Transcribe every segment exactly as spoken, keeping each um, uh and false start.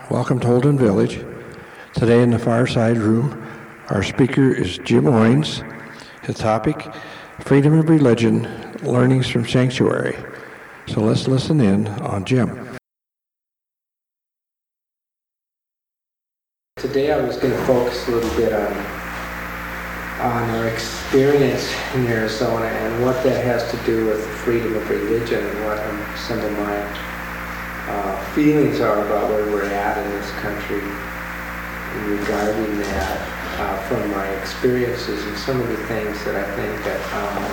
Welcome to Holden Village. Today in the Fireside Room, our speaker is Jim Owings. His topic, Freedom of Religion, Learnings from Sanctuary. So let's listen in on Jim. Today I was going to focus a little bit on, on our experience in Arizona and what that has to do with freedom of religion and what um, some of my Uh, feelings are about where we're at in this country regarding that uh, from my experiences and some of the things that I think that um,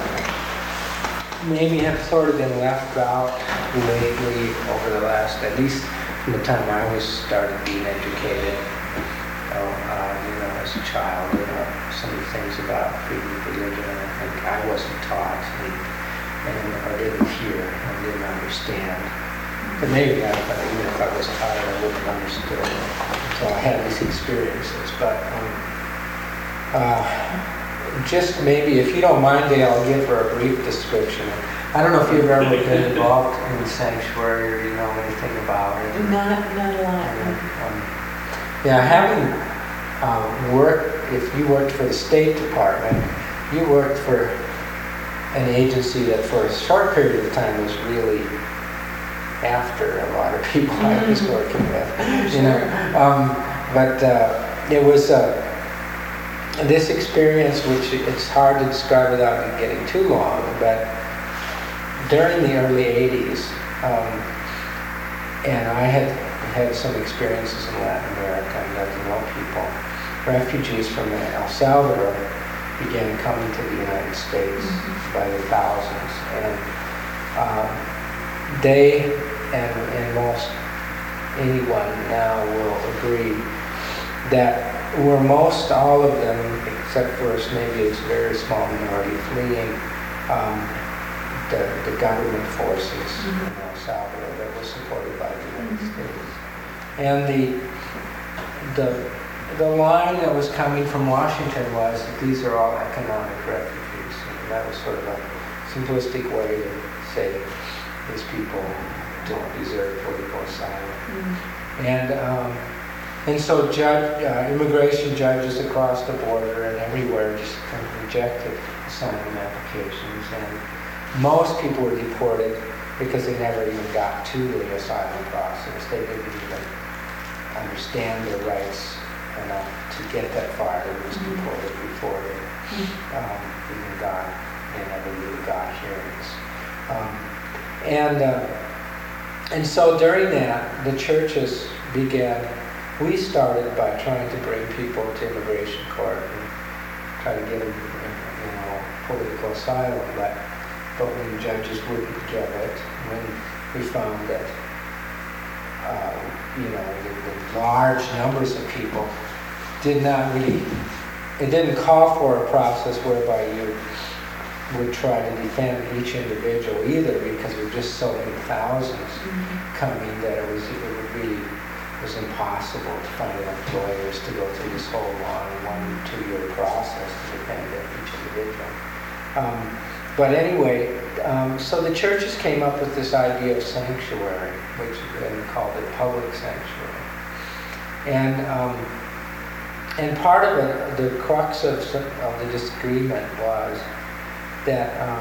maybe have sort of been left out lately over the last, at least from the time I was started being educated, uh, uh, you know, as a child, you know, some of the things about freedom of religion, and I think I wasn't taught and, and or didn't hear and didn't understand. But maybe I, even if I was taught, I wouldn't have understood until I had these experiences. But um, uh, just maybe, if you don't mind, Dale, I'll give her a brief description. I don't know if you've ever been involved in the sanctuary or you know anything about it. Not, not a lot. Um, yeah, having um, worked, if you worked for the State Department, you worked for an agency that for a short period of time was really after a lot of people I was working with, you know. Um, but uh, it was uh, this experience, which it's hard to describe without getting too long, but during the early eighties, um, and I had had some experiences in Latin America and got to know people. Refugees from El Salvador began coming to the United States mm-hmm. by the thousands, and um, they, and, and most anyone now will agree, that were most all of them, except for maybe a very small minority, fleeing um, the, the government forces mm-hmm. in El Salvador that was supported by the United mm-hmm. States. And the, the, the line that was coming from Washington was that these are all economic refugees. And that was sort of a simplistic way to say these people don't deserve political asylum. Mm-hmm. And um, and so judge, uh, immigration judges across the border and everywhere just kind of rejected asylum applications. And most people were deported because they never even got to the asylum process. They didn't even understand their rights enough to get that far. They were mm-hmm. deported before they um, even got, they never really got hearings. Um, And uh, and so during that, the churches began, we started by trying to bring people to immigration court and try to get them, you know, political asylum, but, but when judges wouldn't give it, when we found that, uh, you know, the, the large numbers of people did not really, it didn't call for a process whereby you would try to defend each individual either, because there were just so many thousands mm-hmm. coming that it was it would be it was impossible to find enough lawyers to go through this whole long one two year process to defend each individual. Um, but anyway, um, so the churches came up with this idea of sanctuary, which then called it public sanctuary, and um, and part of it, the crux of of the disagreement was that um,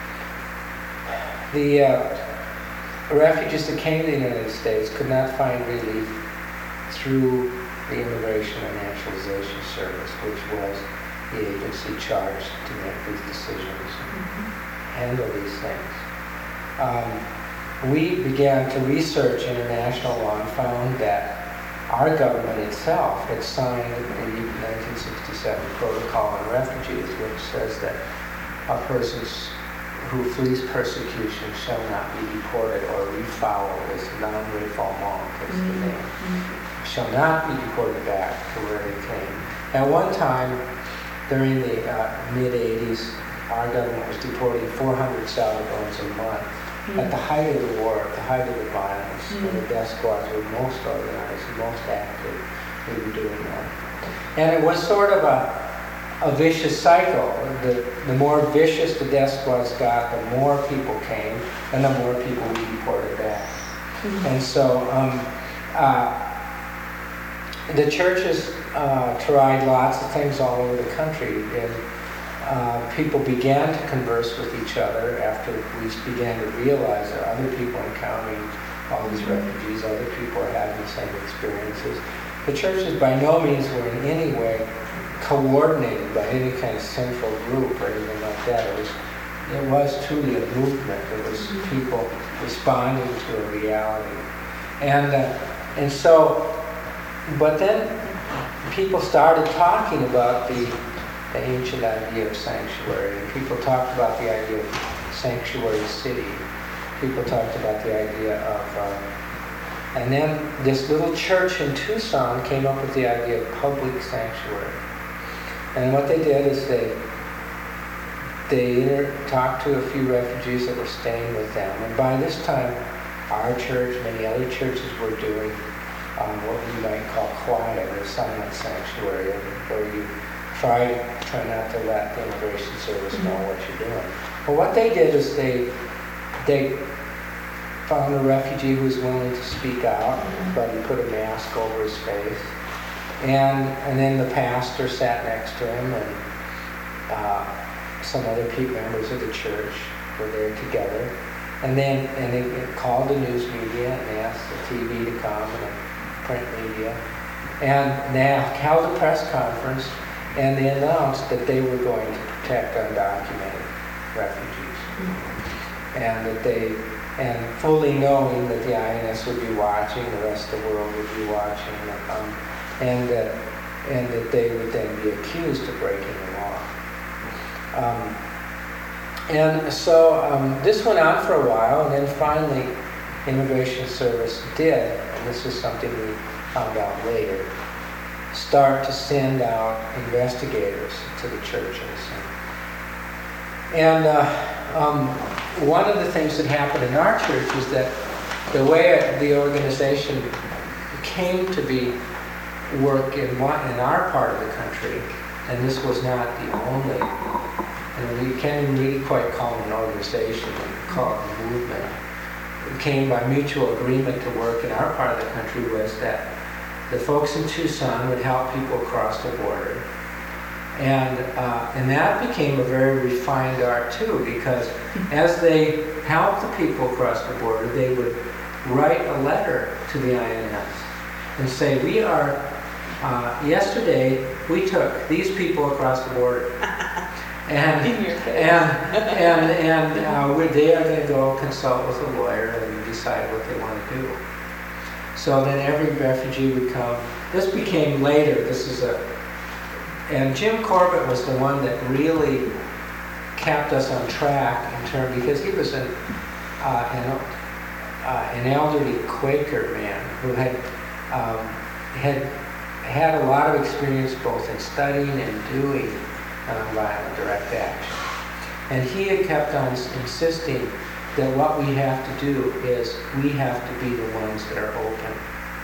the uh, refugees that came to the United States could not find relief through the Immigration and Naturalization Service, which was the agency charged to make these decisions and mm-hmm. handle these things. Um, we began to research international law and found that our government itself had signed the nineteen sixty-seven Protocol on Refugees, which says that a person who flees persecution shall not be deported or refoul, is non-refoulement is the name, mm-hmm. shall not be deported back to where they came. At one time, during the uh, mid-eighties, our government was deporting four hundred Salvadorans a month. Mm-hmm. At the height of the war, at the height of the violence, mm-hmm. when the death squads were most organized and most active, we were doing that. And it was sort of a a vicious cycle. The, the more vicious the death squads got, the more people came, and the more people we deported back. Mm-hmm. And so um, uh, the churches uh, tried lots of things all over the country, and uh, people began to converse with each other after we began to realize that other people encountering all these refugees, other people are having the same experiences. The churches by no means were in any way coordinated by any kind of central group or anything like that. It was, it was truly a movement. It was people responding to a reality. And, uh, and so, but then people started talking about the, the ancient idea of sanctuary, and people talked about the idea of sanctuary city. People talked about the idea of, um, and then this little church in Tucson came up with the idea of public sanctuary. And what they did is they they inter- talked to a few refugees that were staying with them. And by this time, our church, many other churches were doing um, what we might call quiet or silent sanctuary, where you try try not to let the immigration service know what you're doing. But what they did is they they found a refugee who was willing to speak out, but he put a mask over his face. And and then the pastor sat next to him, and uh, some other people, members of the church were there together. And then and they called the news media and asked the T V to come and the print media. And they held a press conference, and they announced that they were going to protect undocumented refugees. Mm-hmm. And that they, and fully knowing that the I N S would be watching, the rest of the world would be watching, um, and that and that they would then be accused of breaking the law. Um, and so um, this went on for a while, and then finally, Immigration Service did, and this is something we found out later, start to send out investigators to the churches. And uh, um, one of the things that happened in our church is that the way the organization came to be work in one, in our part of the country, and this was not the only, and we can't even really quite call it an organization, we call it a movement. It came by mutual agreement to work in our part of the country was that the folks in Tucson would help people across the border. And uh, and that became a very refined art too, because as they helped the people across the border, they would write a letter to the I N S and say, we are, uh, yesterday we took these people across the border. And and and, and uh, we, they are going to go consult with a lawyer and decide what they want to do. So then every refugee would come. This became later, this is a, and Jim Corbett was the one that really kept us on track in terms, because he was an, uh, an, uh, an elderly Quaker man who had, um, had had a lot of experience both in studying and doing nonviolent direct action. And he had kept on insisting that what we have to do is we have to be the ones that are open.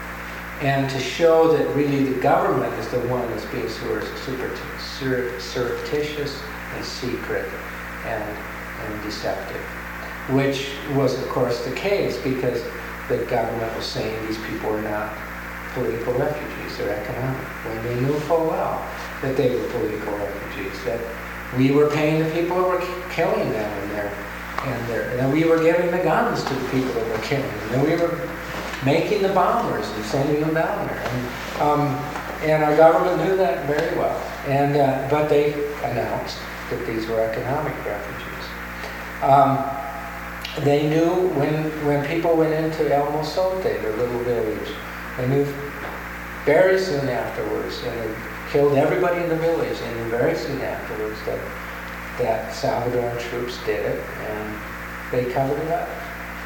And to show that really the government is the one that's being super, super, surreptitious and secret and, and deceptive. Which was, of course, the case, because the government was saying these people are not political refugees, they're economic, when they knew full well that they were political refugees, that we were paying the people who were killing them and their, and their, and we were giving the guns to the people that were killing them, and we were making the bombers and sending them down there. And, um, and our government knew that very well. And uh, but they announced that these were economic refugees. Um, they knew when when people went into El Mozote, their little village, they knew very soon afterwards, and they killed everybody in the village, and knew very soon afterwards that that Salvadoran troops did it, and they covered it up.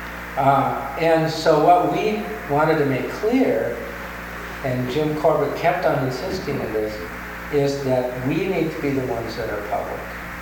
Uh, and so what we wanted to make clear, and Jim Corbett kept on insisting on this, is that we need to be the ones that are public.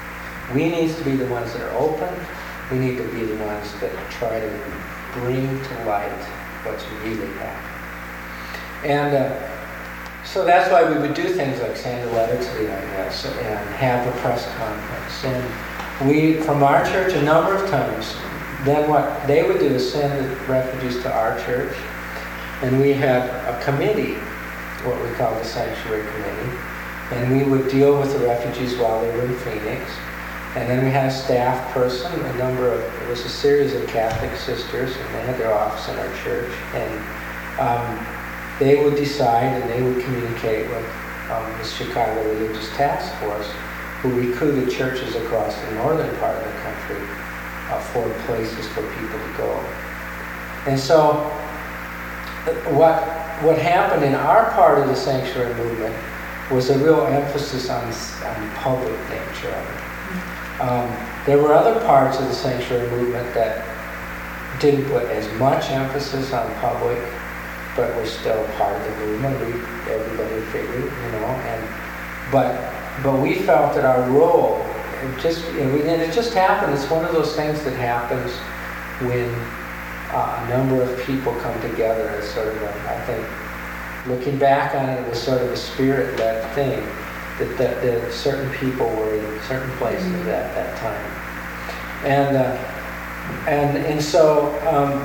We need to be the ones that are open. We need to be the ones that try to bring to light what's really happening. And uh, so that's why we would do things like send a letter to the I N S and have a press conference. And we, from our church, a number of times, then what they would do is send the refugees to our church, and we had a committee what we call the Sanctuary Committee. And we would deal with the refugees while they were in Phoenix. And then we had a staff person, a number of, it was a series of Catholic sisters, and they had their office in our church. And um, they would decide and they would communicate with um, the Chicago Religious Task Force, who recruited churches across the northern part of the country uh, for places for people to go. And so what, what happened in our part of the sanctuary movement was a real emphasis on the public nature of it. Um, there were other parts of the sanctuary movement that didn't put as much emphasis on public, but were still part of the movement. We, everybody figured, you know, and but but we felt that our role, it just you know, and it just happened. It's one of those things that happens when uh, a number of people come together as sort of a, I think, looking back on it, it was sort of a spirit-led thing. That, that, that certain people were in certain places mm-hmm. at that time, and uh, and and so um,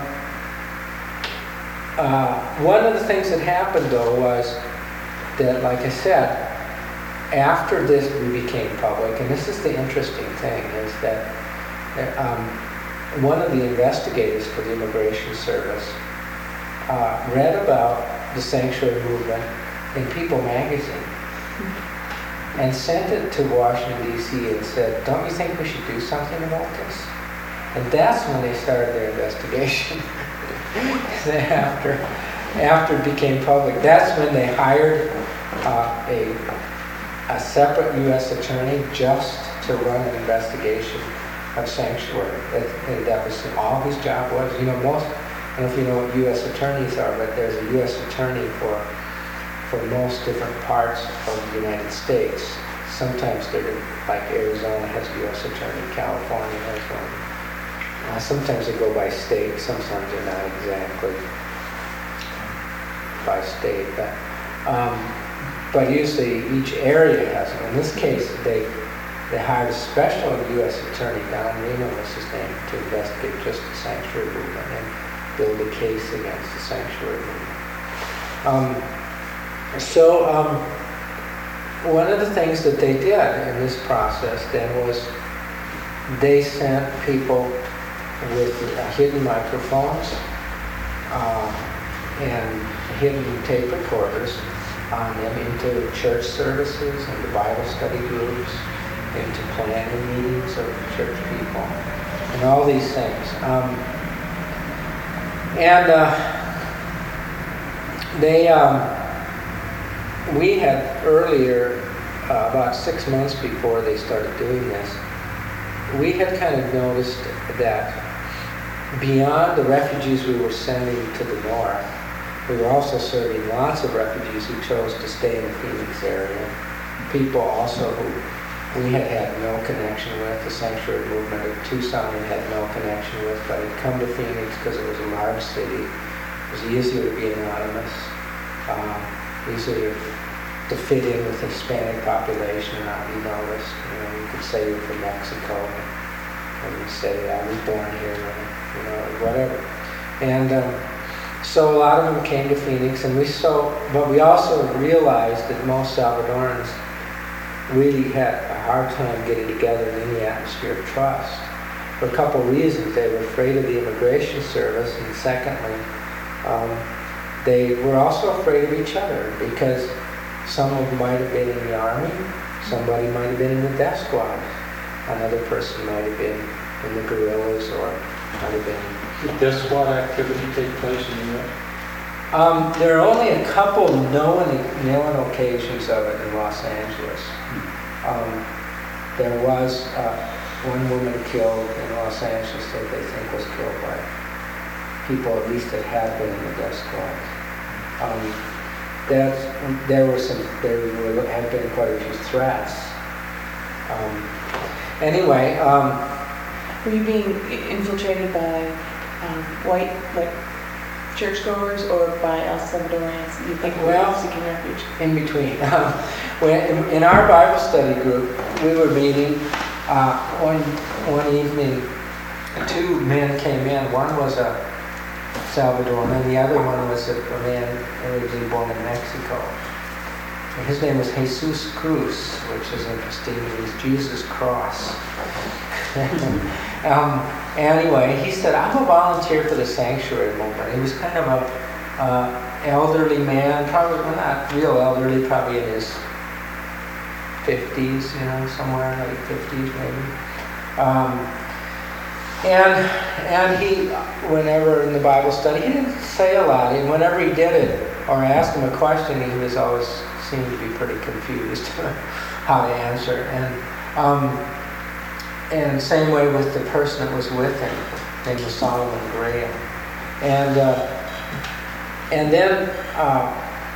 uh, one of the things that happened though was that, like I said, after this we became public, and this is the interesting thing, is that um, one of the investigators for the Immigration Service uh, read about the sanctuary movement in People magazine. Mm-hmm. And sent it to Washington, D C and said, don't you think we should do something about this? And that's when they started their investigation. after, after it became public, that's when they hired uh, a, a separate U S attorney just to run an investigation of sanctuary. That, and that was all his job was. You know, most, I don't know if you know what U S attorneys are, but there's a U S attorney for for most different parts of the United States. Sometimes they're like Arizona has a U S attorney, California has one. Uh, sometimes they go by state, sometimes they're not exactly by state, but um, but usually each area has one. In this case, they they hired a special U S attorney, Don Reno was his name, to investigate just the sanctuary movement and build a case against the sanctuary movement. Um, So um, one of the things that they did in this process then was they sent people with uh, hidden microphones uh, and hidden tape recorders on them into church services, into Bible study groups, into planning meetings of church people, and all these things. Um, and uh, they... Um, We had earlier, uh, about six months before they started doing this, we had kind of noticed that beyond the refugees we were sending to the north, we were also serving lots of refugees who chose to stay in the Phoenix area. People also who we had had no connection with, the sanctuary movement of Tucson we had no connection with, but had come to Phoenix because it was a large city. It was easier to be anonymous. Um, easier to fit in with the Hispanic population and not be noticed. You know, you could say you're from Mexico, and you say I was born here, and, you know, whatever. And um, so a lot of them came to Phoenix, and we so, but we also realized that most Salvadorans really had a hard time getting together in any atmosphere of trust for a couple of reasons. They were afraid of the Immigration Service, and secondly, um, they were also afraid of each other because some of them might have been in the Army, somebody might have been in the death squad, another person might have been in the guerrillas or might have been... Did death squad activity take place in the U S? Um, there are only a couple known, known occasions of it in Los Angeles. Um, there was uh, one woman killed in Los Angeles that they think was killed by people at least that had been in the death squad. Um, that there were some, there were, had been quite a few threats. Um, anyway, um, were you being infiltrated by um, white, like churchgoers, or by El Salvadorians? You think well, were seeking refuge? In between. Um, when, in, in our Bible study group, we were meeting uh, one one evening. Two men came in. One was a Salvador, and the other one was a, a man originally born in Mexico. And his name was Jesus Cruz, which is interesting. It means Jesus Cross. um, anyway, he said, I'm a volunteer for the sanctuary movement. He was kind of a uh, elderly man, probably well, not real elderly, probably in his fifties, you know, somewhere like fifties maybe. Um, and and he, whenever in the Bible study, he didn't say a lot. And whenever he did it, or I asked him a question, he was always seemed to be pretty confused how to answer. And um, and same way with the person that was with him, named was Solomon Graham. And uh, and then uh,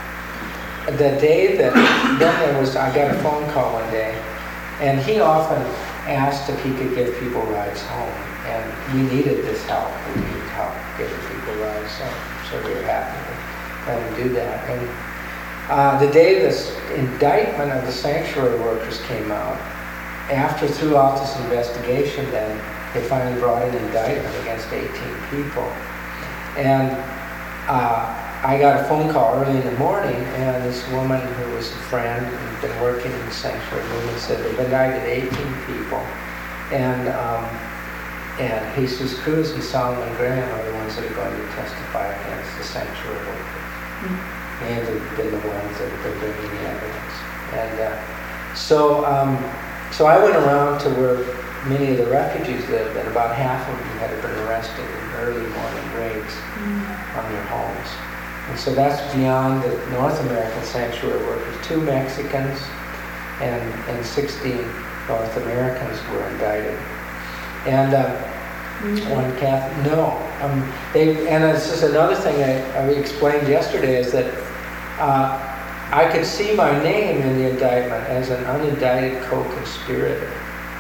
the day that then there was, I got a phone call one day, and he often asked if he could give people rides home, and we needed this help. We needed help giving people rides home, so we were happy to let him do that. And uh, the day this indictment of the sanctuary workers came out, after throughout this investigation, then they finally brought an indictment against eighteen people, and uh, I got a phone call early in the morning, and this woman who was a friend and been working in the sanctuary movement said they've indicted eighteen people, and um, and Jesus Cruz and Solomon Graham are the ones that are going to testify against the sanctuary workers. Mm-hmm. And they've been the ones that have been bringing the evidence. And uh, so, um, so I went around to where many of the refugees lived, and about half of them had been arrested in early morning raids mm-hmm. on their homes. And so that's beyond the North American sanctuary workers. Two Mexicans and, and sixteen North Americans were indicted. And uh, mm-hmm. one Catholic, no. Um, they, and this is another thing I, I explained yesterday, is that uh, I could see my name in the indictment as an unindicted co-conspirator.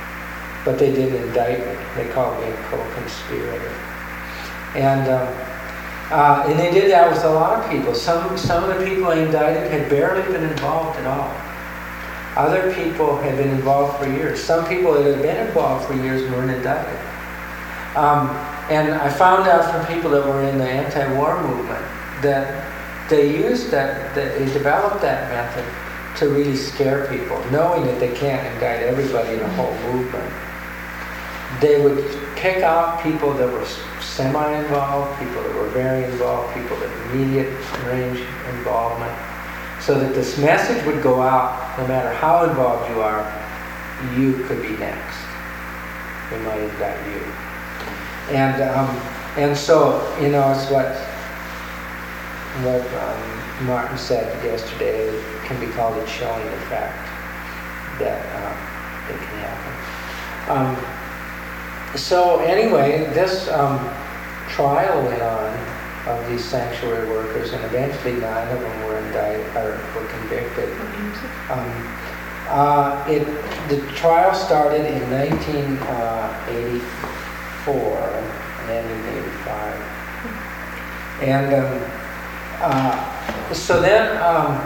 But they didn't indict me. They called me a co-conspirator. And um, Uh, and they did that with a lot of people. Some some of the people I indicted had barely been involved at all. Other people had been involved for years. Some people that had been involved for years weren't indicted. Um, and I found out from people that were in the anti-war movement that they used that, that they developed that method to really scare people, knowing that they can't indict everybody in a whole movement. They would pick out people that were semi-involved, people that were very involved, people that immediate range involvement, so that this message would go out, no matter how involved you are, you could be next. They might indict you. And um, and so, you know, it's what what um, Martin said yesterday, it can be called a chilling effect that uh, it can happen. Um, So anyway, this um, trial went on of these sanctuary workers, and eventually nine of them were indicted or were convicted. Um, uh, it the trial started in nineteen eighty-four and ended in eighty-five, and um, uh, so then um,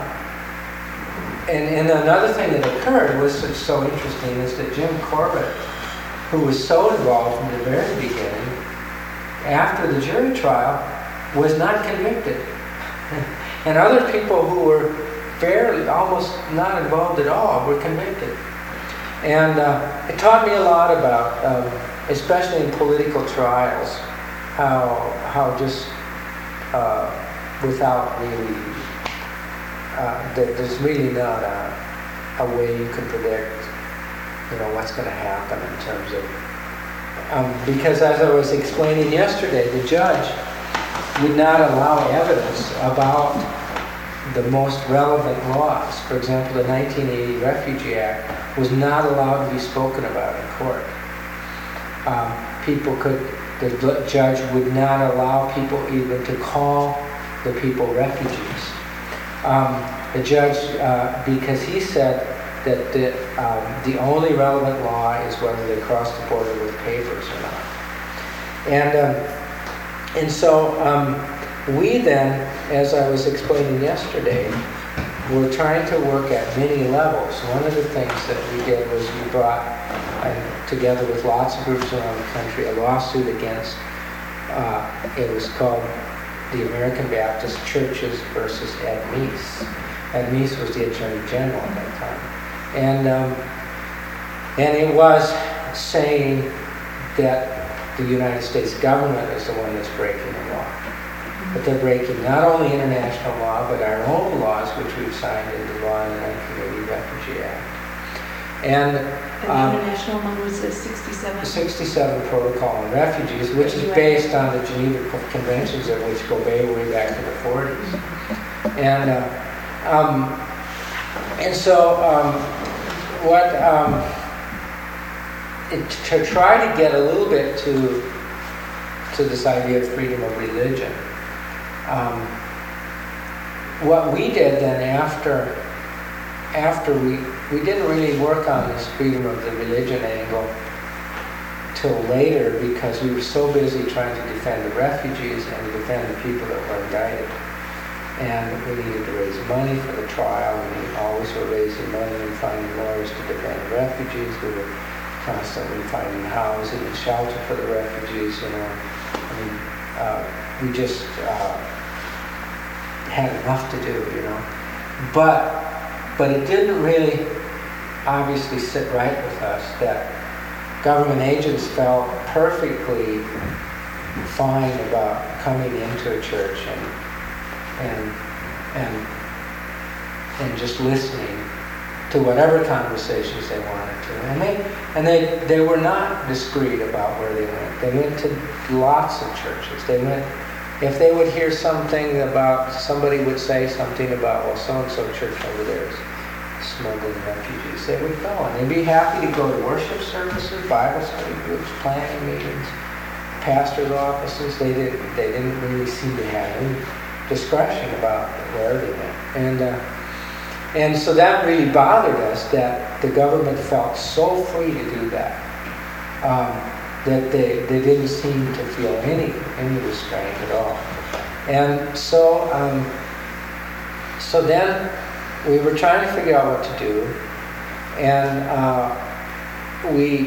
and and another thing that occurred was so interesting is that Jim Corbett, who was so involved from the very beginning, after the jury trial, was not convicted. And other people who were fairly, almost not involved at all, were convicted. And uh, it taught me a lot about, um, especially in political trials, how how just uh, without really, uh, that there's really not a, a way you can predict, you know, what's going to happen in terms of, um, because as I was explaining yesterday, the judge would not allow evidence about the most relevant laws. For example, the nineteen eighty Refugee Act was not allowed to be spoken about in court. Um, people could, the judge would not allow people even to call the people refugees. Um, the judge, uh, because he said that the, um, the only relevant law is whether they cross the border with papers or not. And um, and so um, we then, as I was explaining yesterday, were trying to work at many levels. One of the things that we did was we brought, uh, together with lots of groups around the country, a lawsuit against uh, it was called the American Baptist Churches versus Ed Meese. Ed Meese was the Attorney General at that time. And, um, and it was saying that the United States government is the one that's breaking the law. But they're breaking not only international law, but our own laws, which we've signed into law in the nineteen eighty Refugee Act. And And um, the international one was the sixty-seven? the sixty-seven Protocol on Refugees, which is based on the Geneva Conventions, of which go way, way back to the forties. And uh, um, and so um, what um, it, to try to get a little bit to to this idea of freedom of religion. Um, what we did then after after we we didn't really work on this freedom of the religion angle till later, because we were so busy trying to defend the refugees and to defend the people that were indicted. And we needed to raise money for the trial, and we always were raising money and finding lawyers to defend the refugees. We were constantly finding housing and shelter for the refugees, you know. I mean, uh, we just uh, had enough to do, you know. But But it didn't really obviously sit right with us that government agents felt perfectly fine about coming into a church and and and and just listening to whatever conversations they wanted to. And they and they they were not discreet about where they went. They went to lots of churches. They went If they would hear something about, somebody would say something about, well, so-and-so church over there is smuggling refugees, they would go. And they'd be happy to go to worship services, Bible study groups, planning meetings, pastors' offices. They didn't, they didn't really seem to have any discretion about where they went. And, uh, and so that really bothered us, that the government felt so free to do that. Um, that they, they didn't seem to feel any any restraint at all. And so um, so then we were trying to figure out what to do, and uh, we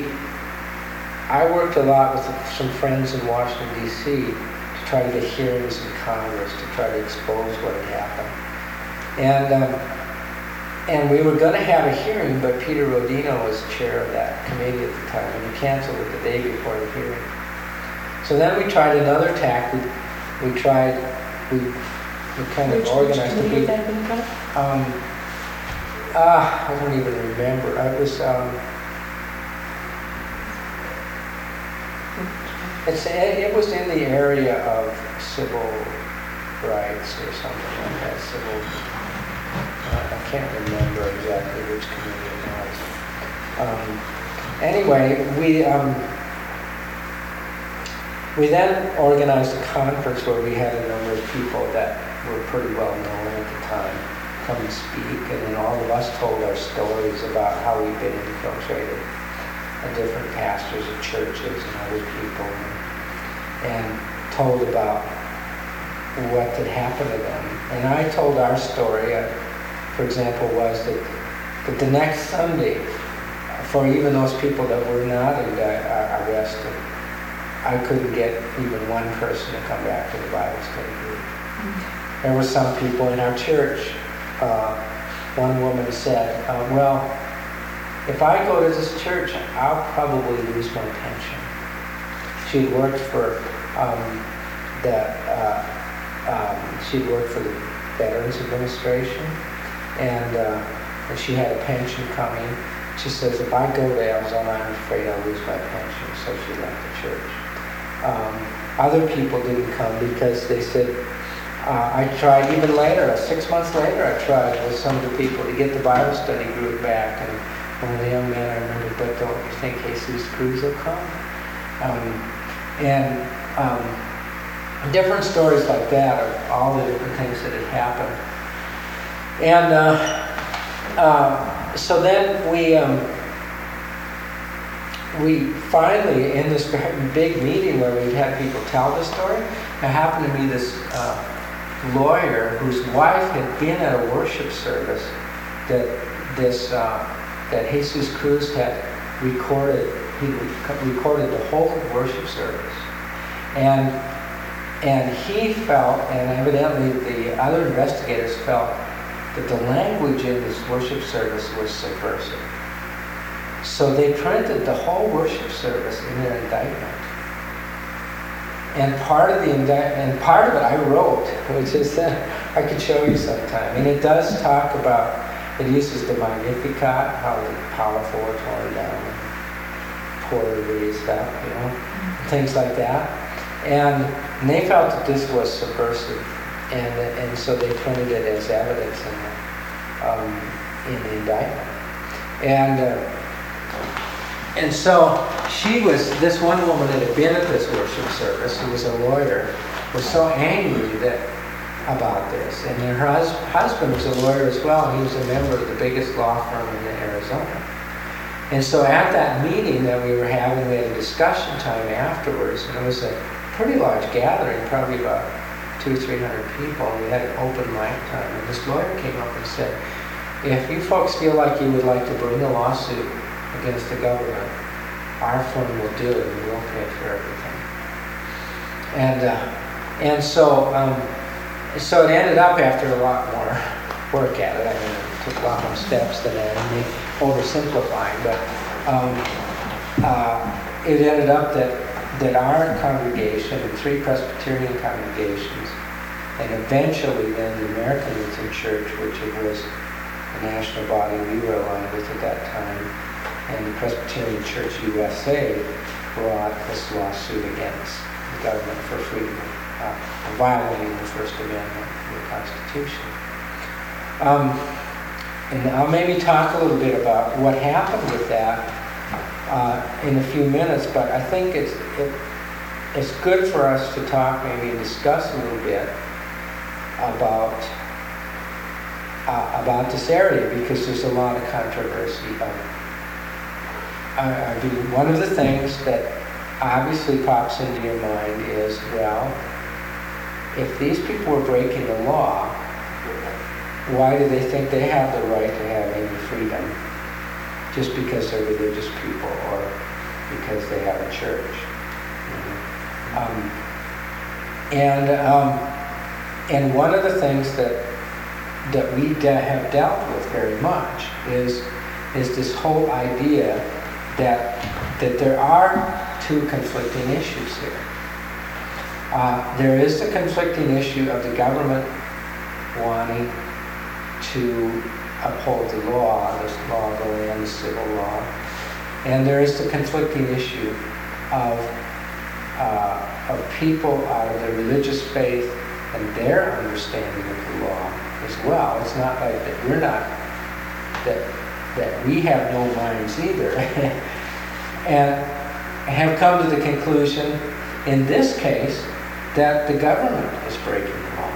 I worked a lot with some friends in Washington, D C to try to get hearings in Congress to try to expose what had happened. And um, And we were going to have a hearing, but Peter Rodino was chair of that committee at the time, and he canceled it the day before the hearing. So then we tried another tack. We, we tried, we, we kind of Which, organized which a committee big, would that have been from? um, ah, I don't even remember. It was, um, it's, it was in the area of civil rights or something like that, civil. I can't remember exactly which committee it was. Um, anyway, we um, we then organized a conference where we had a number of people that were pretty well known at the time come and speak, and then all of us told our stories about how we'd been infiltrated, and different pastors of churches and other people, and, and told about what had happened to them. And I told our story. I, For example, was that, that the next Sunday, for even those people that were not uh, arrested, I couldn't get even one person to come back to the Bible study group. Mm-hmm. There were some people in our church. Uh, one woman said, uh, well, if I go to this church, I'll probably lose my pension. She'd worked for um, the, uh, um, she'd worked for the Veterans Administration. And, uh, and she had a pension coming. She says, if I go to Arizona, I'm afraid I'll lose my pension. So she left the church. Um, other people didn't come because they said, uh, I tried even later, six months later, I tried with some of the people to get the Bible study group back. And one of the young men, I remember, but don't you think Jesus Cruz will come? Um, and um, different stories like that of all the different things that had happened. And uh, uh, so then we um, we finally, in this big meeting where we had people tell this story, there happened to be this uh, lawyer whose wife had been at a worship service that this uh, that Jesus Cruz had recorded. He recorded the whole worship service, and and he felt, and evidently the other investigators felt, that the language in this worship service was subversive. So they printed the whole worship service in their indictment. And part of the indictment, and part of it I wrote, which is, uh, I could show you sometime. And it does talk about, it uses the Magnificat, how the powerful are torn down, and poor are raised up, you know, things like that. And, and they felt that this was subversive, and and so they printed it as evidence in the, um, in the indictment. And uh, and so she was, this one woman that had been at this worship service, who was a lawyer, was so angry that about this. And then her hus- husband was a lawyer as well, and he was a member of the biggest law firm in Arizona. And so at that meeting that we were having, we had a discussion time afterwards, and it was a pretty large gathering, probably about two or three hundred people. We had an open mic time, and this lawyer came up and said, if you folks feel like you would like to bring a lawsuit against the government, our firm will do it, and we'll pay for everything. And uh, and so um, so it ended up, after a lot more work at it, I mean, it took a lot more steps than that, and me oversimplifying, but um, uh, it ended up that that our congregation, and three Presbyterian congregations, and eventually then the American Lutheran Church, which it was the national body we were aligned with at that time, and the Presbyterian Church U S A brought this lawsuit against the government for freedom, uh, violating the First Amendment of the Constitution. Um, and I'll maybe talk a little bit about what happened with that Uh, in a few minutes, but I think it's it, it's good for us to talk, maybe and discuss a little bit about uh, about this area, because there's a lot of controversy. Um, I, I mean, one of the things that obviously pops into your mind is, well, if these people were breaking the law, why do they think they have the right to have any freedom? Just because they're religious people, or because they have a church. Mm-hmm. um, and um, and one of the things that that we de- have dealt with very much is is this whole idea that that there are two conflicting issues here. Uh, there is the conflicting issue of the government wanting to uphold the law, this law going on, the civil law. And there is the conflicting issue of, uh, of people out of their religious faith and their understanding of the law as well. It's not like that we're not, that, that we have no minds either. And have come to the conclusion, in this case, that the government is breaking the law.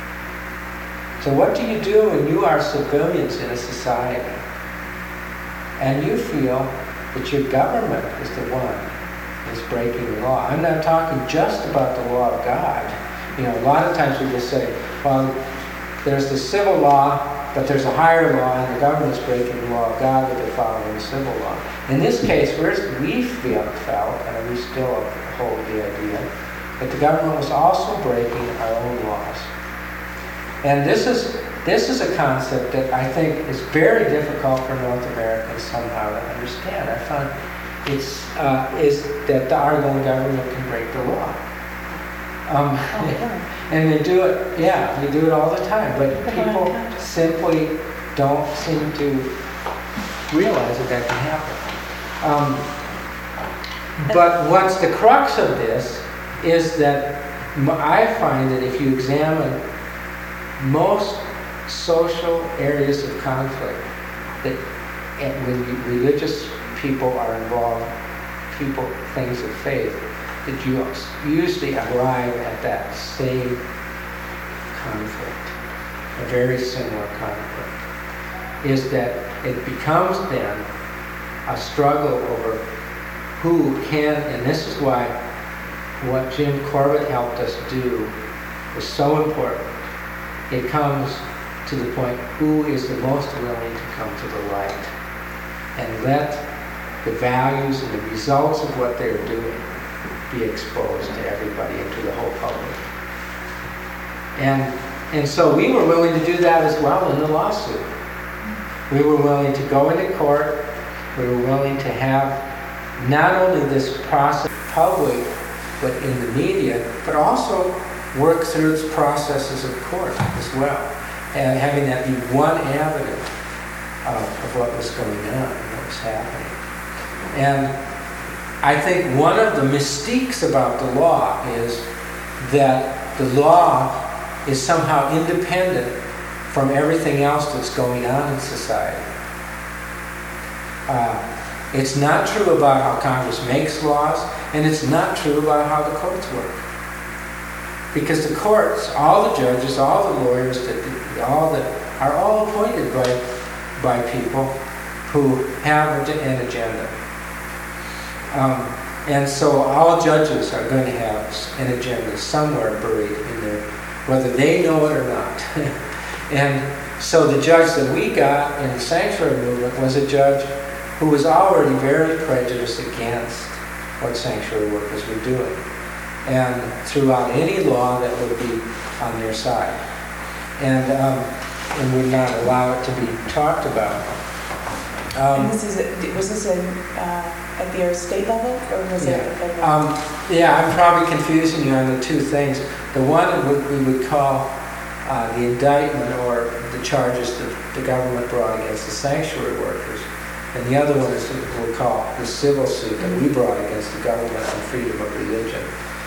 So what do you do when you are civilians in a society and you feel that your government is the one that's breaking the law? I'm not talking just about the law of God. You know, a lot of times people say, well, there's the civil law, but there's a higher law, and the government's breaking the law of God, but they're following the civil law. In this case, we're, we feel, felt, and we still hold the idea, that the government was also breaking our own laws. And this is this is a concept that I think is very difficult for North Americans somehow to understand. I found it's uh, is that the Oregon government can break the law, um, and they do it. Yeah, they do it all the time. But people simply don't seem to realize that that can happen. Um, but what's the crux of this is that I find that if you examine most social areas of conflict that when religious people are involved, people, things of faith, that you usually arrive at that same conflict, a very similar conflict, is that it becomes then a struggle over who can, and this is why what Jim Corbett helped us do was so important. It comes to the point, who is the most willing to come to the light and let the values and the results of what they're doing be exposed to everybody and to the whole public. And, and so we were willing to do that as well in the lawsuit. We were willing to go into court. We were willing to have not only this process public, but in the media, but also work through its processes of court as well, and having that be one avenue of, of what was going on and what was happening. And I think one of the mystiques about the law is that the law is somehow independent from everything else that's going on in society. Uh, it's not true about how Congress makes laws, and it's not true about how the courts work. Because the courts, all the judges, all the lawyers, all the, are all appointed by, by people who have an agenda. Um, and so all judges are going to have an agenda somewhere buried in there, whether they know it or not. And so the judge that we got in the sanctuary movement was a judge who was already very prejudiced against what sanctuary workers were doing, and threw out any law that would be on their side, and um, and would not allow it to be talked about. Um, And this is, a- was this in, uh, at the state level, or was it at the yeah, federal? um, yeah. I'm probably confusing you on the two things. The one would, we would call uh, the indictment or the charges that the government brought against the sanctuary workers. And the other one is what we'll call the civil suit that we brought against the government on freedom of religion.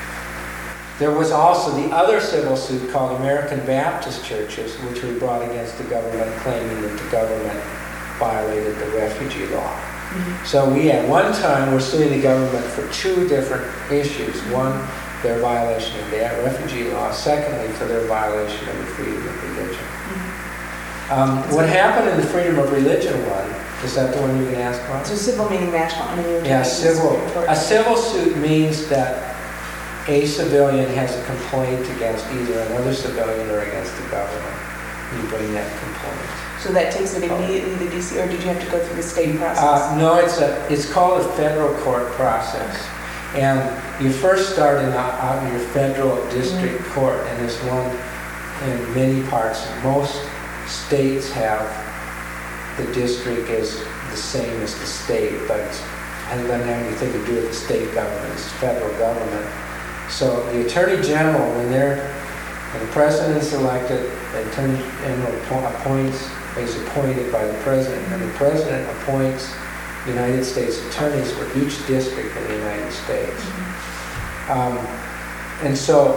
There was also the other civil suit called American Baptist Churches, which we brought against the government, claiming that the government violated the refugee law. Mhm. So we at one time were suing the government for two different issues. One, their violation of the refugee law. Secondly, for their violation of the freedom of religion. Mhm. Um, what happened in the freedom of religion one, is that the one you can ask about? So civil meaning national, I mean, you're Yeah, talking civil. Supreme Court. A civil suit means that a civilian has a complaint against either another civilian or against the government. You bring that complaint. So that takes it immediately to D C, or did you have to go through the state process? Uh, no, it's a it's called a federal court process, and you first start in out out in your federal district court, and there's one in many parts. Most states have the district is the same as the state, but it's, and doesn't have anything to do with the state government. It's federal government. So the attorney general, when they're when the president is elected, the attorney general appo- appoints is appointed by the president, and the president appoints United States attorneys for each district in the United States. Um, and so,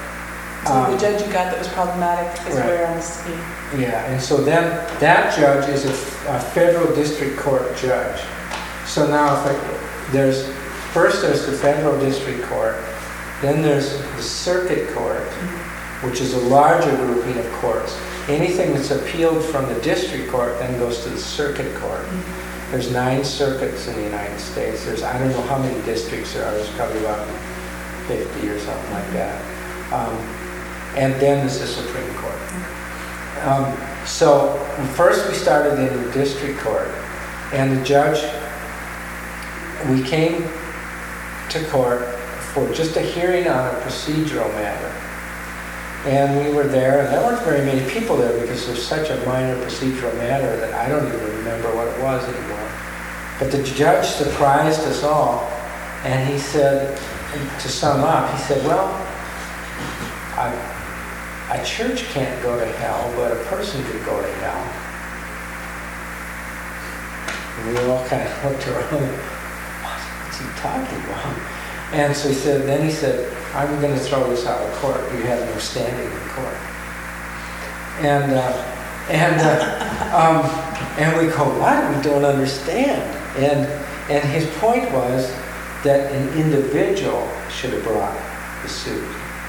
So um, the judge you got that was problematic is right. where on the scheme. yeah, and so then that judge is a, a federal district court judge. So now, if I, there's first there's the federal district court, then there's the circuit court, which is a larger grouping of courts. Anything that's appealed from the district court then goes to the circuit court. There's nine circuits in the United States. There's I don't know how many districts there are. There's probably about fifty or something like that. Um, and then there's the Supreme Court. Um, so first we started in the district court, and the judge, we came to court for just a hearing on a procedural matter. And we were there, and there weren't very many people there because it was such a minor procedural matter that I don't even remember what it was anymore. But the judge surprised us all, and he said, to sum up, he said, well, I, a church can't go to hell, but a person could go to hell. And we all kind of looked around, what's he talking about? And so he said, then he said, I'm going to throw this out of court. You have no standing in court. And uh, and uh, um, and we go, what? We don't understand. And and his point was that an individual should have brought the suit.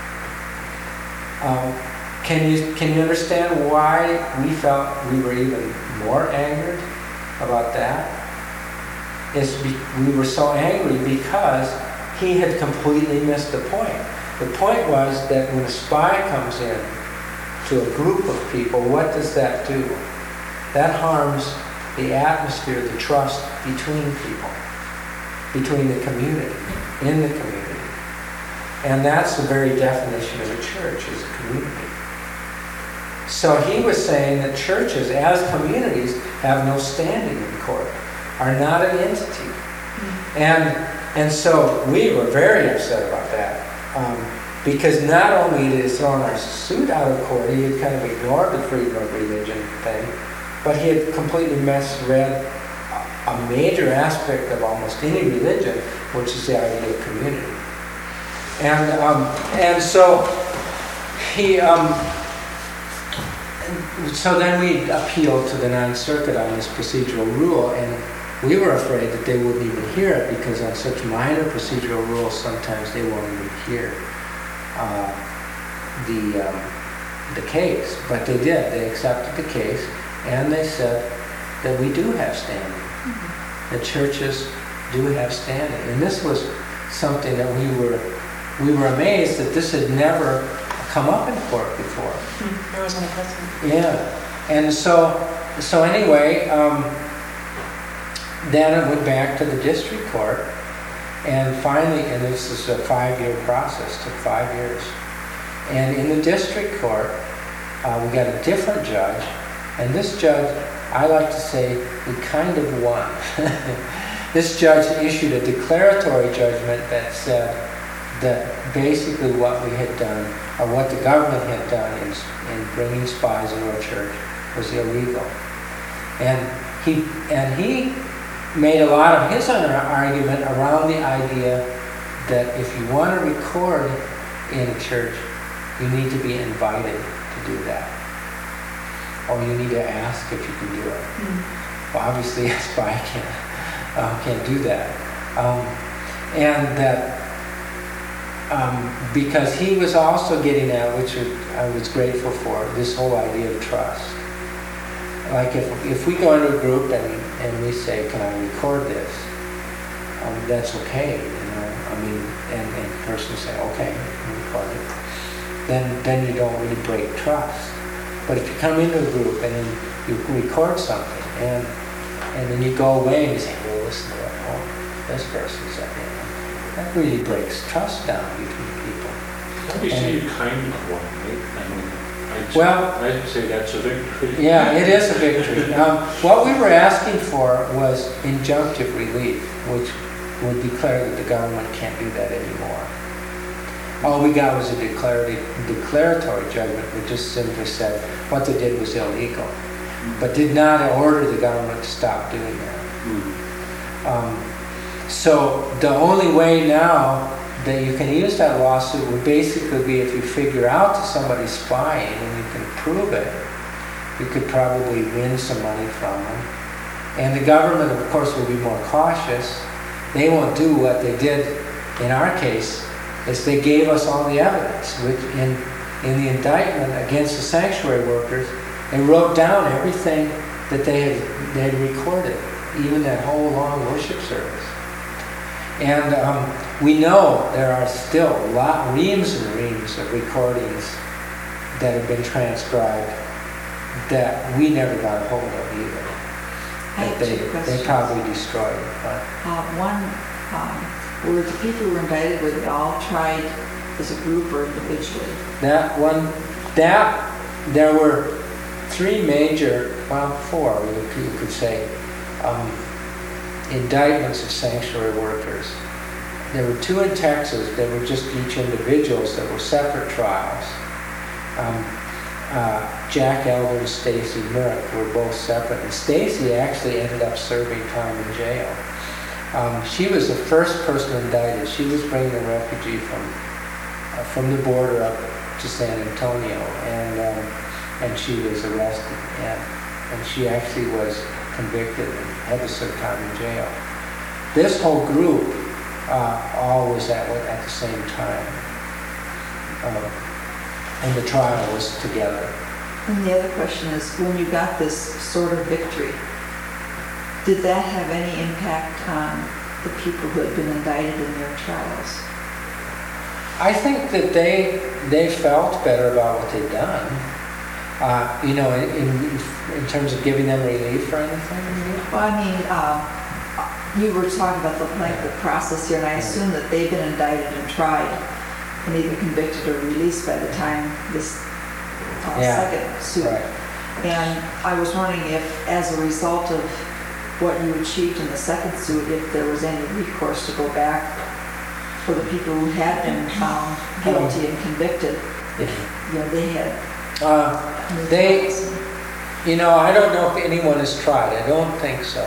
Um, can you can you understand why we felt we were even more angered about that? It's be, we were so angry because he had completely missed the point. The point was that when a spy comes in to a group of people, what does that do? That harms the atmosphere, the trust between people, between the community, in the community. And that's the very definition of a church, is a community. So he was saying that churches, as communities, have no standing in court, are not an entity. And, and so we were very upset about that. Um, because not only had he thrown our suit out of court, he had kind of ignored the freedom of religion thing, but he had completely misread a major aspect of almost any religion, which is the idea of community. And um, and so he, um, so then we appealed to the Ninth Circuit on this procedural rule, and we were afraid that they wouldn't even hear it because on such minor procedural rules, sometimes they won't even hear uh, the um, the case. But they did. They accepted the case, and they said that we do have standing. Mm-hmm. The churches do have standing, and this was something that we were we were amazed that this had never come up in court before. Mm, there wasn't a precedent. Yeah, and so so anyway, um, then it went back to the district court, and finally, and this is a five-year process, took five years, and in the district court, uh, we got a different judge, and this judge, I like to say, we kind of won. This judge issued a declaratory judgment that said that basically what we had done, or what the government had done in, in bringing spies into our church was illegal. And he and he made a lot of his own argument around the idea that if you want to record in a church, you need to be invited to do that. Or you need to ask if you can do it. Mm. Well, obviously a spy can't, uh, can't do that. Um, and that Um, because he was also getting at, which I was grateful for, this whole idea of trust. Like if if we go into a group and, and we say, can I record this? Um, that's okay, you know. I mean, and, and the person say, okay, record it. Then then you don't really break trust. But if you come into a group and then you record something and and then you go away and you say, well, listen to what oh, this person said. That really breaks trust down between people. Let me see you kind of one, right? I mean, I'd well, say, I'd say that's a victory. Yeah, it is a victory. Um, what we were asking for was injunctive relief, which would declare that the government can't do that anymore. All we got was a declaratory, declaratory judgment that just simply said what they did was illegal, but did not order the government to stop doing that. Mm-hmm. Um, So the only way now that you can use that lawsuit would basically be if you figure out that somebody's spying and you can prove it, you could probably win some money from them. And the government, of course, will be more cautious. They won't do what they did in our case, is they gave us all the evidence. Which in, in the indictment against the sanctuary workers, they wrote down everything that they had, they had recorded, even that whole long worship service. And um, we know there are still lot, reams and reams of recordings that have been transcribed that we never got a hold of either. I have they, two questions. they probably destroyed. But Uh, one, um, were the people who were indicted, were they all tried as a group or individually? that one, that, there were three major, well, four, you could, you could say, um, indictments of sanctuary workers. There were two in Texas that were just each individuals that were separate trials. Um, uh, Jack Elder and Stacy Merrick were both separate, and Stacy actually ended up serving time in jail. Um, she was the first person indicted. She was bringing a refugee from uh, from the border up to San Antonio, and um, and she was arrested, and and she actually was convicted and had to serve time in jail. This whole group uh, all was at, at the same time. Uh, and the trial was together. And the other question is, when you got this sort of victory, did that have any impact on the people who had been indicted in their trials? I think that they they felt better about what they'd done. Uh, you know, in, in in terms of giving them relief or anything? Well, I mean, uh, you were talking about the length of process here, and I assume that they've been indicted and tried and either convicted or released by the time this uh, Yeah. second suit. Right. And I was wondering if, as a result of what you achieved in the second suit, if there was any recourse to go back for the people who had been found guilty and convicted. If, you know, they had. Uh, they, you know, I don't know if anyone has tried. I don't think so.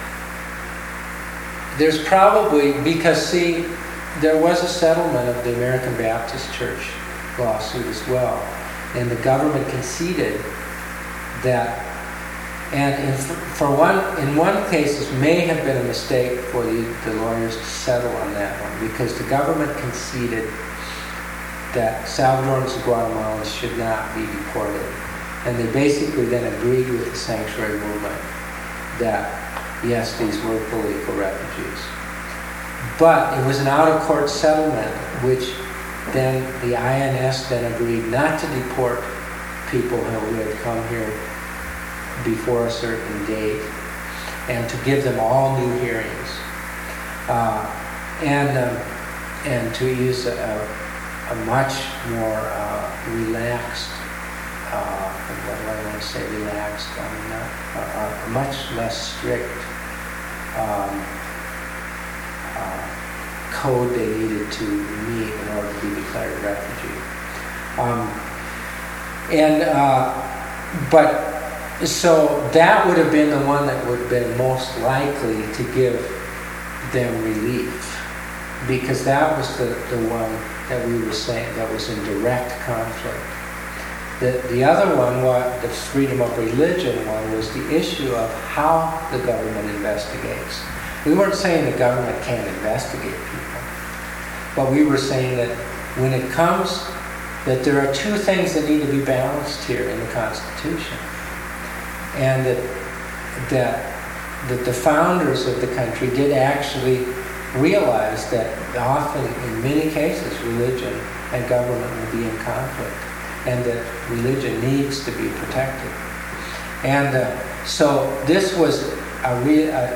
There's probably, because see, there was a settlement of the American Baptist Church lawsuit as well. And the government conceded that, and in, for one, in one case, it may have been a mistake for the, the lawyers to settle on that one, because the government conceded that Salvadorans and Guatemalans should not be deported. And they basically then agreed with the sanctuary movement that, yes, these were political refugees. But it was an out-of-court settlement, which then the I N S then agreed not to deport people who had come here before a certain date, and to give them all new hearings, uh, and um, and to use a, a much more uh, relaxed, uh, what do I want to say, relaxed, I mean, not, uh, a much less strict um, uh, code they needed to meet in order to be declared a refugee. Um, and uh, but. So that would have been the one that would have been most likely to give them relief, because that was the, the one that we were saying that was in direct conflict. The, the other one, what the freedom of religion one, was the issue of how the government investigates. We weren't saying the government can't investigate people, but we were saying that when it comes, that there are two things that need to be balanced here in the Constitution. And that, that that the founders of the country did actually realize that often, in many cases, religion and government will be in conflict, and that religion needs to be protected. And uh, so this was a, re- a,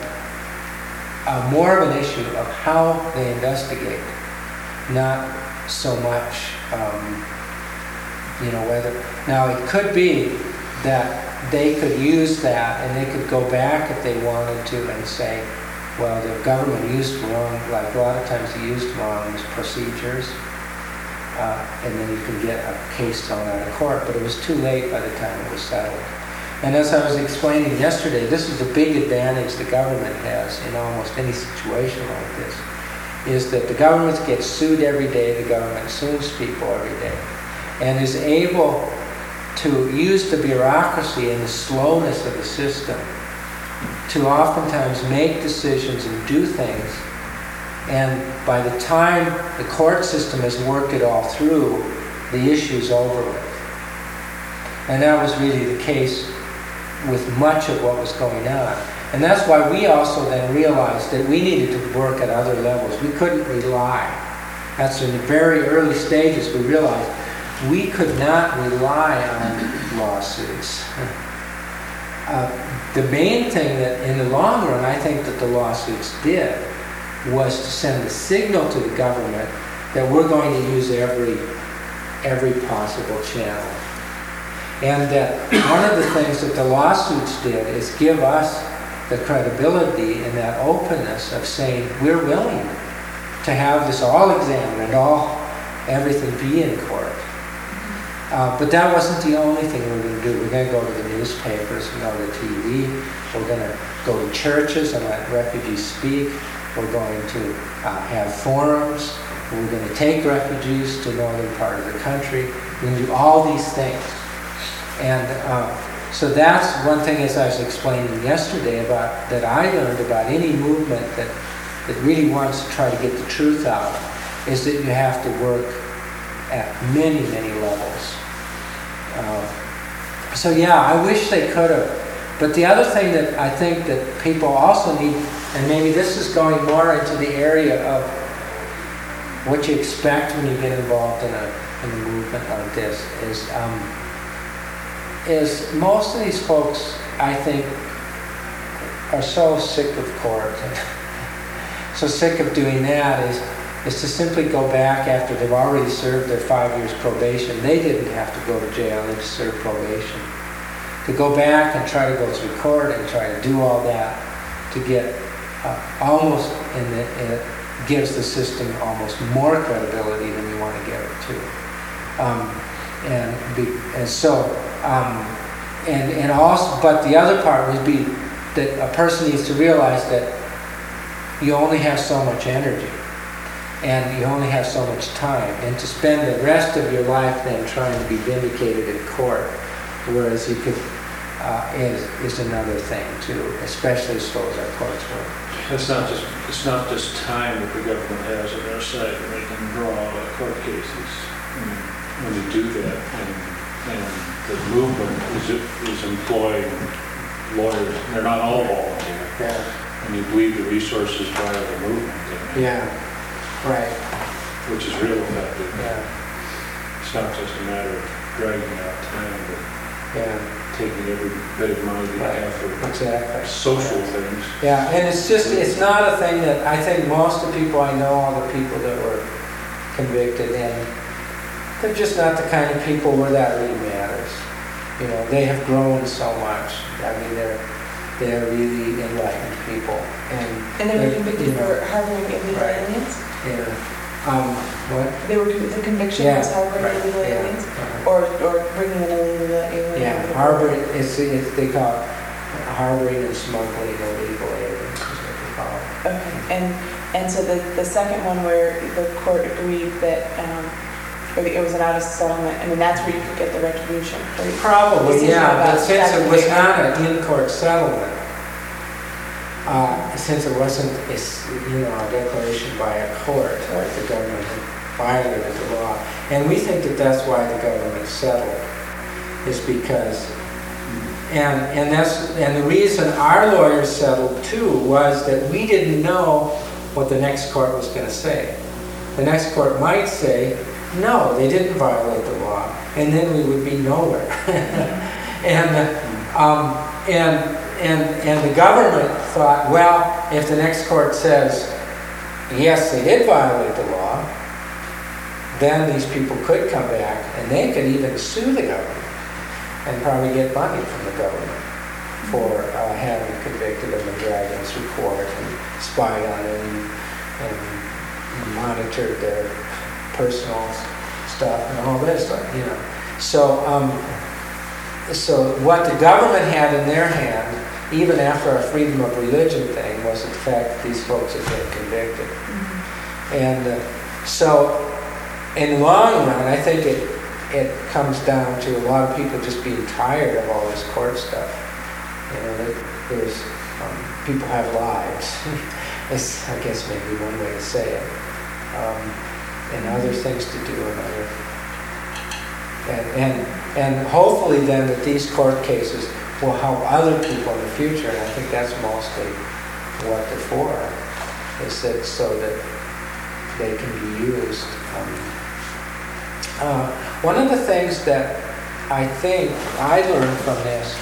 a more of an issue of how they investigate, not so much, um, you know, whether. Now it could be that they could use that, and they could go back if they wanted to and say, well, the government used wrong, like a lot of times they used wrong procedures, uh, and then you can get a case thrown out of court, but it was too late by the time it was settled. And as I was explaining yesterday, this is a big advantage the government has in almost any situation like this, is that the government gets sued every day, the government sues people every day, and is able to use the bureaucracy and the slowness of the system to oftentimes make decisions and do things, and by the time the court system has worked it all through, the issue's over with. And that was really the case with much of what was going on. And that's why we also then realized that we needed to work at other levels. We couldn't rely. That's in the very early stages we realized we could not rely on lawsuits. Uh, the main thing that, in the long run, I think that the lawsuits did was to send a signal to the government that we're going to use every every possible channel. And that one of the things that the lawsuits did is give us the credibility and that openness of saying we're willing to have this all examined and all everything be in court. Uh, but that wasn't the only thing we were going to do. We're going to go to the newspapers, we go to T V, we're going to go to churches and let refugees speak, we're going to uh, have forums, we're going to take refugees to the northern part of the country, we're going to do all these things. And uh, so that's one thing, as I was explaining yesterday, about that I learned about any movement that, that really wants to try to get the truth out, is that you have to work at many, many levels. Uh, so yeah, I wish they could have. But the other thing that I think that people also need, and maybe this is going more into the area of what you expect when you get involved in a, in a movement like this, is um, is most of these folks, I think, are so sick of court, so sick of doing that, is is to simply go back after they've already served their five years probation. They didn't have to go to jail, they just served probation. To go back and try to go through court and try to do all that to get uh, almost in the, in it gives the system almost more credibility than you want to give it to. Um, and, be, and so, um, and, and also, but the other part would be that a person needs to realize that you only have so much energy and you only have so much time, and to spend the rest of your life then trying to be vindicated in court, whereas you could, uh, is, is another thing too, especially as slow as our courts work. It's not just, it's not just time that the government has on their side when they can draw out court cases. And when they do that, and, and the movement is, is employing lawyers, they're not all volunteer. Yeah. And you bleed the resources via the movement. Yeah, right. Which is real effective. Yeah, It's not just a matter of dragging out time, but yeah, taking every bit of money they have for exactly. social things. Yeah, and it's just, it's not a thing that, I think most of the people I know, all the people that were convicted, and they're just not the kind of people where that really matters. You know, they have grown so much. I mean, they're, they're really enlightened people. And, And they were they're, convicted you know, for harboring illegal right. aliens? Yeah. Um, what? They were, the conviction Yeah, was harboring right, illegal yeah, aliens? uh-huh. Or, or bringing an illegal alien? Yeah, over the harboring, border? it's, it's, they call it harboring and smuggling illegal aliens, is what they call it. Okay, and, and so the, the second one where the court agreed that, um, or it was an out-of settlement, I mean, that's where you could get the retribution. right? Probably, Decision yeah, about but since it was statutory- not an in-court settlement, uh, since it wasn't, it's, you know, a declaration by a court, like the government had violated the law. And we think that that's why the government settled, is because, and, and that's, and the reason our lawyers settled too was that we didn't know what the next court was going to say. The next court might say, no, they didn't violate the law, and then we would be nowhere. and, um, and, and, and the government thought, well, if the next court says, yes, they did violate the law, then these people could come back, and they could even sue the government and probably get money from the government for uh, having convicted them and dragged them through court and spied on them and monitored their personal stuff and all this stuff, you know. So, um, so what the government had in their hand, even after our freedom of religion thing, was the fact that these folks had been convicted. Mm-hmm. And uh, so, in the long run, I think it it comes down to a lot of people just being tired of all this court stuff. You know, that there's um, people have lives. It's, I guess, maybe one way to say it. Um, and other things to do and other and, and and hopefully then that these court cases will help other people in the future, and I think that's mostly what they're for, is that so that they can be used. Um, uh, one of the things that I think I learned from this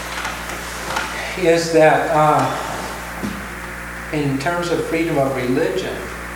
is that uh, in terms of freedom of religion,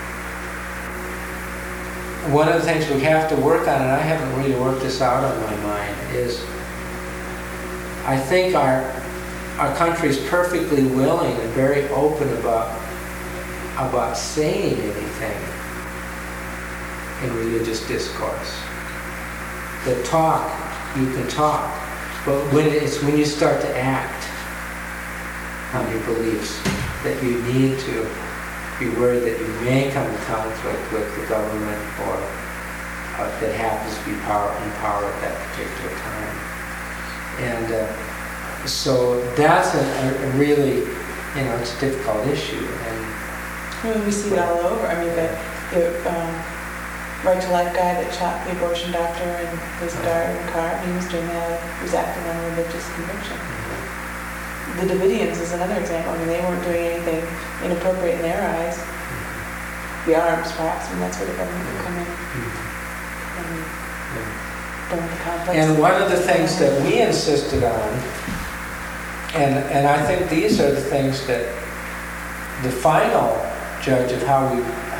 one of the things we have to work on, and I haven't really worked this out on my mind, is I think our our country is perfectly willing and very open about about saying anything in religious discourse. The talk, you can talk, but when it's when you start to act on your beliefs, that you need to be worried that you may come in conflict with the government or uh, that happens to be power in power at that particular time. And uh, so that's a, a really, you know, it's a difficult issue. And I mean, we see it all over. I mean, the, the um, Right to Life guy that shot the abortion doctor and his daughter in the car, he was doing that, he was acting on religious conviction. The Davidians is another example. I mean, they weren't doing anything inappropriate in their eyes. The arms, perhaps, and that's where the government would come in and burn the complex. And one of the things that we insisted on, and and I think these are the things that the final judge of how we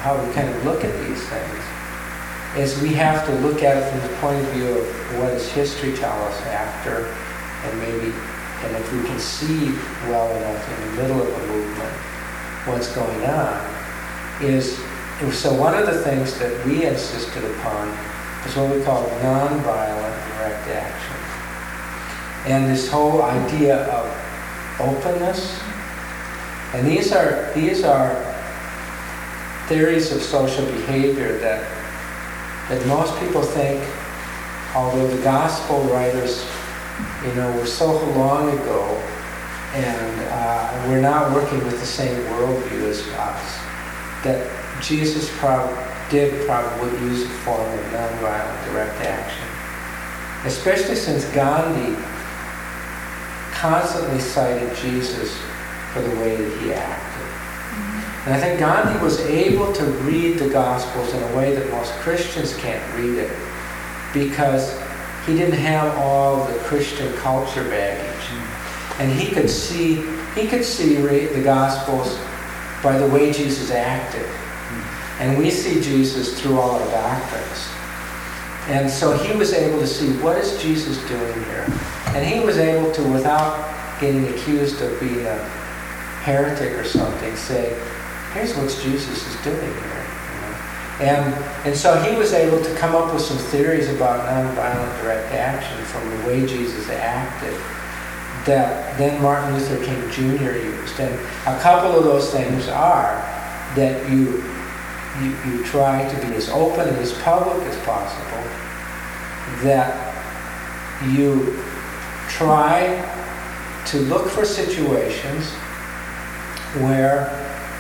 how we kind of look at these things is we have to look at it from the point of view of what does history tell us after, and maybe, and if we can see well enough in the middle of a movement what's going on, is, so one of the things that we insisted upon is what we call nonviolent direct action. And this whole idea of openness, and these are, these are theories of social behavior that that most people think, although the gospel writers, you know, were so long ago, and uh, we're not working with the same worldview as us, that Jesus prob- did probably use a form of nonviolent direct action. Especially since Gandhi constantly cited Jesus for the way that he acted. And I think Gandhi was able to read the Gospels in a way that most Christians can't read it, because he didn't have all the Christian culture baggage. And he could see he could see the Gospels by the way Jesus acted. And we see Jesus through all our doctrines. And so he was able to see, what is Jesus doing here? And he was able to, without getting accused of being a heretic or something, say, here's what Jesus is doing here. You know? And and so he was able to come up with some theories about nonviolent direct action from the way Jesus acted that then Martin Luther King Junior used. And a couple of those things are that you you, you try to be as open and as public as possible, that you try to look for situations where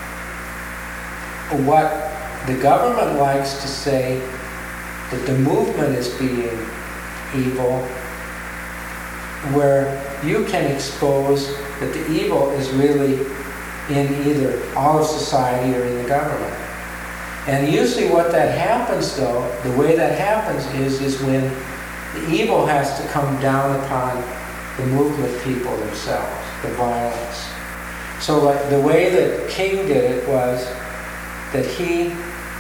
what the government likes to say that the movement is being evil, where you can expose that the evil is really in either all of society or in the government. And usually what that happens, though, the way that happens is, is when the evil has to come down upon the movement people themselves, the violence. So like the way that King did it was that he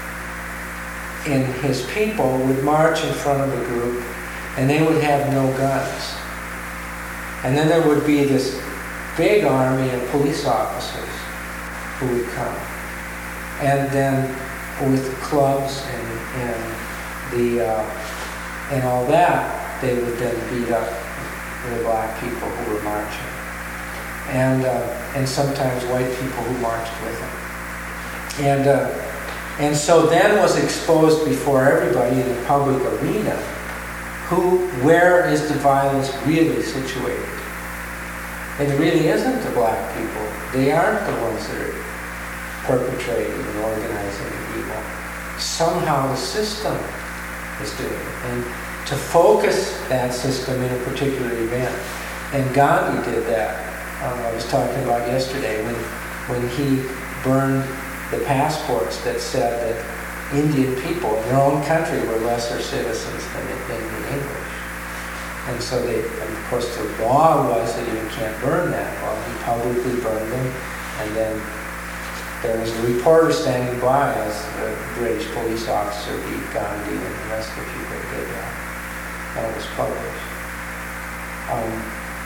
and his people would march in front of a group, and they would have no guns. And then there would be this big army of police officers who would come. And then with clubs and, and the uh, and all that, they would then beat up the black people who were marching. And uh, and sometimes white people who marched with them. And uh, and so then was exposed before everybody in the public arena who, where is the violence really situated? And it really isn't the black people. They aren't the ones that are perpetrating and organizing the evil. Somehow the system is doing it. And to focus that system in a particular event. And Gandhi did that. Um, I was talking about yesterday when when he burned the passports that said that Indian people in their own country were lesser citizens than, than the English. And so they, and of course the law was that you can't burn that. Well, he publicly burned them, and then there was a reporter standing by as the British police officer beat Gandhi and the rest of the people that did that. And it was published. Um,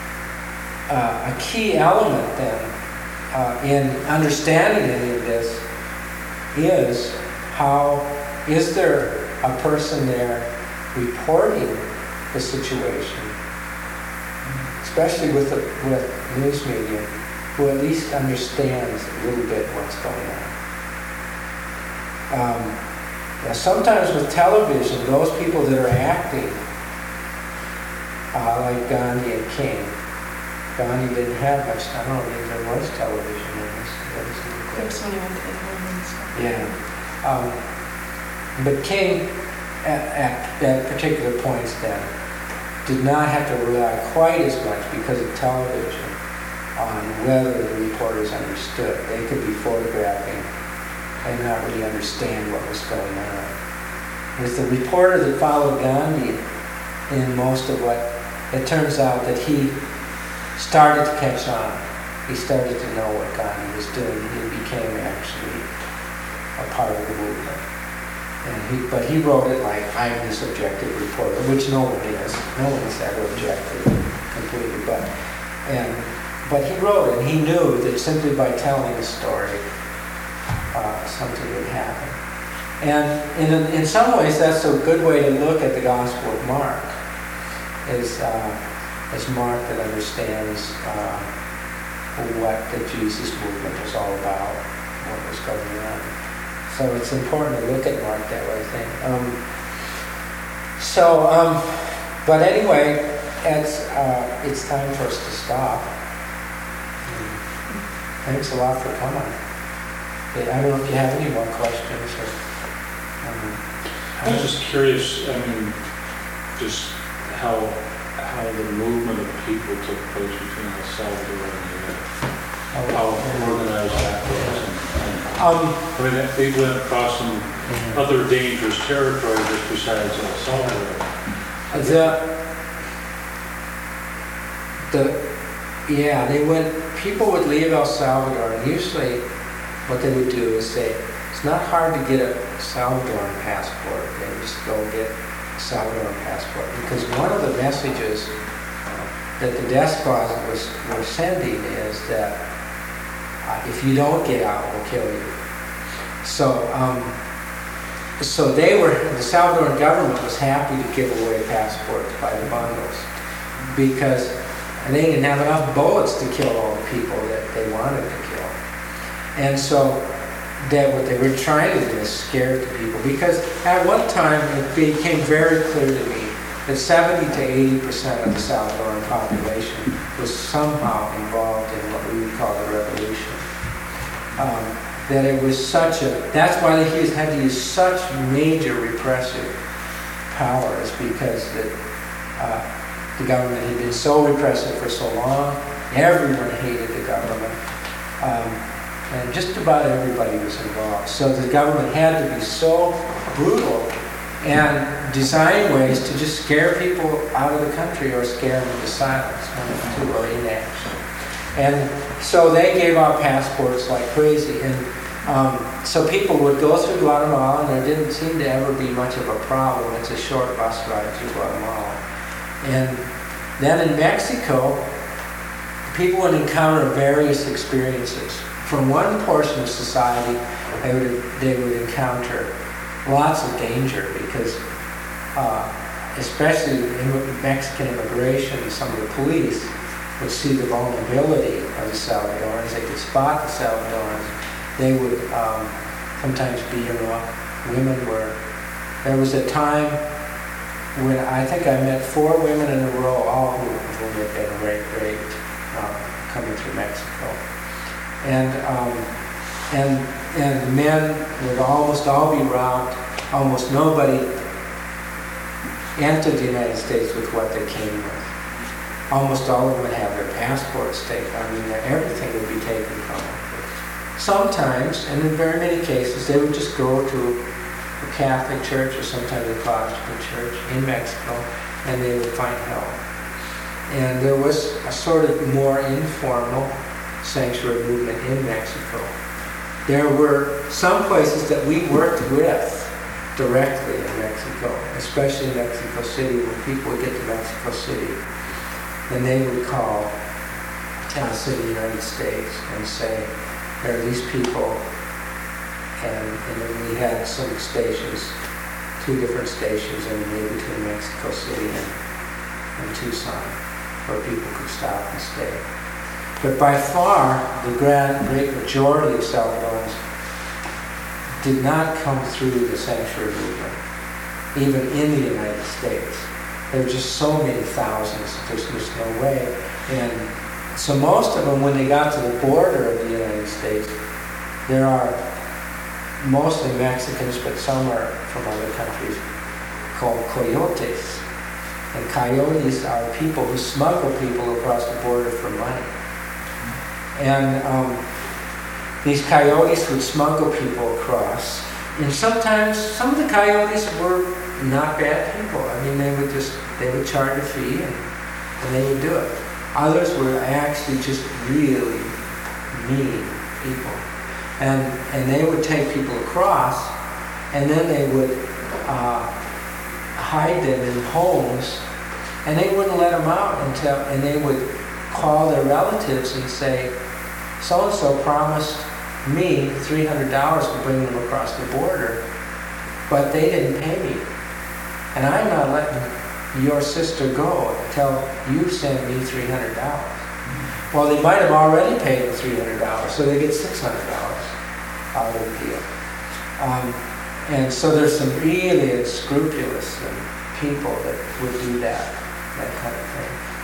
uh, a key element then uh, in understanding any of this is how, is there a person there reporting the situation, especially with the, with news media, who at least understands a little bit what's going on. Um, now sometimes with television, those people that are acting, uh, like Gandhi and King, Gandhi didn't have much, I don't think there was television in this. There's when he went to England and stuff. Yeah. Um, but King, at, at, at particular points then, did not have to rely quite as much because of television on whether the reporters understood. They could be photographing and not really understand what was going on. With the reporter that followed Gandhi in most of what, it turns out that he started to catch on. He started to know what Gandhi was doing. He became actually a part of the movement. And he, but he wrote it like, I'm this objective reporter, which no one is. No one is ever objective completely. But, and, but he wrote it, and he knew that simply by telling a story, uh, something would happen. And in, in some ways, that's a good way to look at the Gospel of Mark, is, uh, is Mark that understands uh, what the Jesus movement was all about, what was going on. So it's important to look at Mark that way, I think. Um, so, um, but anyway, it's, uh, it's time for us to stop. And thanks a lot for coming. I don't know if you have any more questions. Or, um, I was just curious, I mean, just how how the movement of people took place between El Salvador and the U S. How organized that was. And, and, Um, I mean, they went across some mhm. other dangerous territory just besides El Salvador. The, the, yeah, they went, people would leave El Salvador, and usually what they would do is say, it's not hard to get a Salvadoran passport. They would just go get a Salvadoran passport. Because one of the messages that the despots was, were sending is that uh, if you don't get out, we'll kill you. So, um, so they were, the Salvadoran government was happy to give away passports by the bundles because they didn't have enough bullets to kill all the people that they wanted to kill. And so that what they were trying to do is scare the people, because at one time it became very clear to me that seventy to eighty percent of the Salvadoran population was somehow involved in what we would call the revolution. Um, that it was such a, that's why they used, had to use such major repressive powers, because the, uh, the government had been so repressive for so long. Everyone hated the government. Um, and just about everybody was involved. So the government had to be so brutal and design ways to just scare people out of the country or scare them into silence, one of the two, or inaction. And so they gave out passports like crazy. And um, so people would go through Guatemala, and there didn't seem to ever be much of a problem. It's a short bus ride through Guatemala. And then in Mexico, people would encounter various experiences. From one portion of society, they would, they would encounter lots of danger because, uh, especially in Mexican immigration, some of the police would see the vulnerability of the Salvadorans. They could spot the Salvadorans. They would um, sometimes beat them up. Women were. There was a time when I think I met four women in a row, all who, who had been raped, raped uh, coming through Mexico. And um, and and men would almost all be robbed. Almost nobody entered the United States with what they came with. Almost all of them would have their passports taken. I mean, everything would be taken from them. Sometimes, and in very many cases, they would just go to a Catholic church or sometimes a Protestant church in Mexico, and they would find help. And there was a sort of more informal sanctuary movement in Mexico. There were some places that we worked with directly in Mexico, especially in Mexico City. When people would get to Mexico City, then they would call Tennessee, the United States, and say, there are these people, and, and then we had some stations, two different stations in the middle between Mexico City and, and Tucson, where people could stop and stay. But by far, the grand, great majority of Salvadorans did not come through the sanctuary movement, even in the United States. There were just so many thousands that there's just no way. And so most of them, when they got to the border of the United States, there are mostly Mexicans, but some are from other countries, called coyotes. And coyotes are people who smuggle people across the border for money. And um, these coyotes would smuggle people across. And sometimes, some of the coyotes were not bad people. I mean, they would just, they would charge a fee and, and they would do it. Others were actually just really mean people. And, and they would take people across, and then they would uh, hide them in homes, and they wouldn't let them out until, and they would call their relatives and say, so-and-so promised me three hundred dollars to bring them across the border, but they didn't pay me. And I'm not letting your sister go until you send me three hundred dollars. Well, they might have already paid them three hundred dollars, so they get six hundred dollars out of the deal. Um, and so there's some really unscrupulous um, people that would do that, that kind of thing.